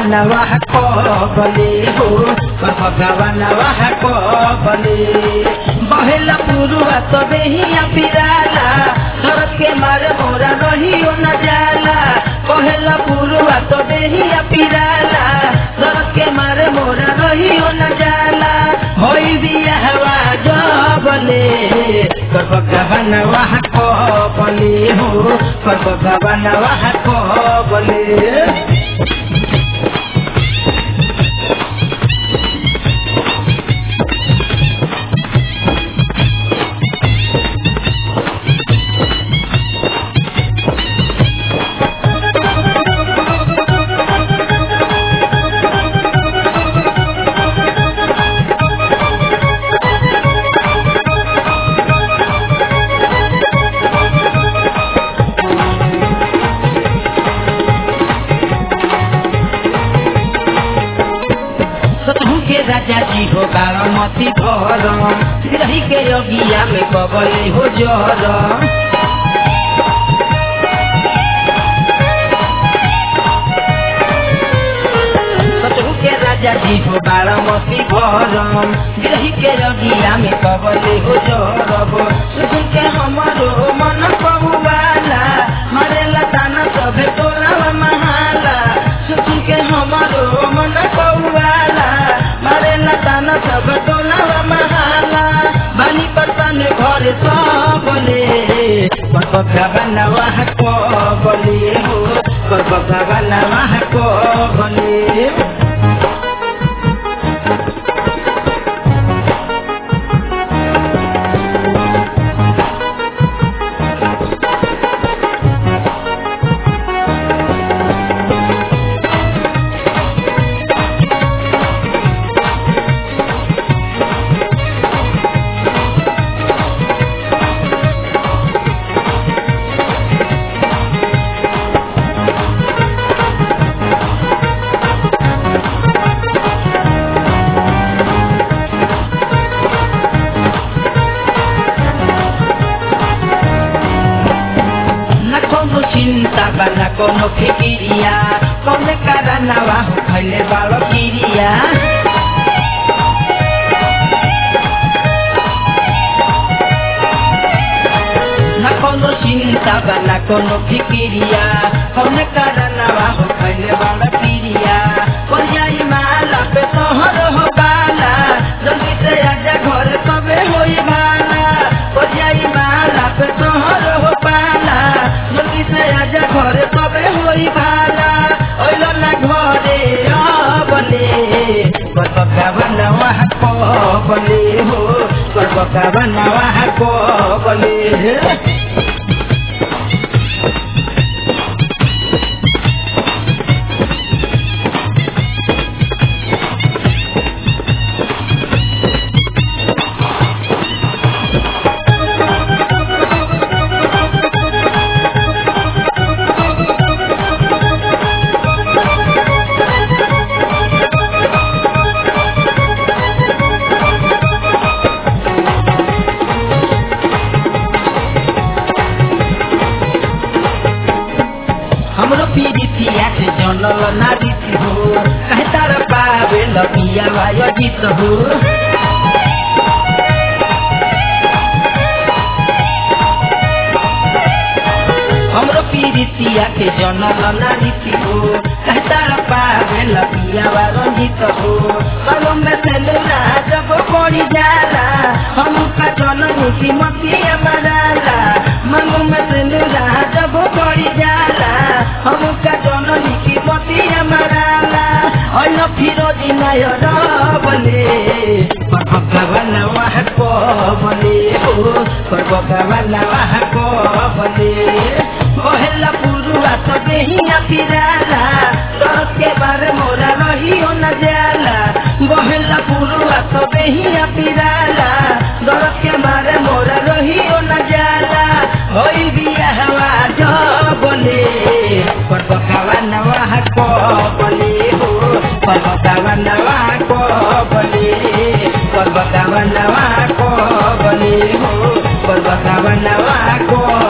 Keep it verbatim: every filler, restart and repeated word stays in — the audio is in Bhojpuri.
भगवानवा कबले हो कर भगवानवा कबले बहेला पुरुआ तबे ही पिराला शरद के मारे मोरा रहियो न जाला बहेला पुरुआ तबे ही पिराला शरद के मारे मोरा रहियो न जाला होई बियाहवा जबले कर भगवानवा कबले हो कर भगवानवा कबले राजा जी हो बारामती घर रही के योगिया में कबले हो जर सतहु के राजा जी हो बारामती घर रही के योगिया में कबले हो जर सुन के हमारो मन कबुआला मारे लताना सभे तोरा महाला सुन के हमारो मन कबुआला मारे लताना सब टोला महाला बानी पतन घर सबले कर भगवानवा कबले हो कर भगवानवा कबले चिंता बना कोनो फिकिरिया कौन करनवा हो खैले बालो किरिया न कोनो चिंता बना कोनो फिकिरिया कौन करनवा हो खैले बालो किरिया कोई जाई माला पे तोहर हो बाला जल्दी से आजा घर कबे होई भाला कोई जाई माला पे तोहर हो बाला जल्दी से आजा घर तबे होई भाला ओइलो ना घरे अबले कर भगवानवा कबले हो कर भगवानवा कबले हमरो पीड़ितिया से जनल नारी हो कहे तार पावे लपिया भाई जीत हो हमरो पीड़ितिया के जनल नारी हो कहे तार पावे लपिया भाई जीत हो कलो में सेलुला जब पड़ी जाला हम का जनम की मतिया मराला मंगो में सेलुला जब पड़ी जाला हम का जननी की मतिया मराला और फिरोजी नायर बले पर भगवानवा कबले हो पर भगवानवा कबले बहेला पुरुआ तबे ही पिराला शरद के बारे मोरा रहियो न जाला बहेला पुरुआ तबे ही पिराला शरद के बारे मोरा रहियो न जाला होई बियाहवा जबले पर भगवानवा कबले हो पर भगवानवा कबले पर भगवानवा कबले हो पर भगवानवा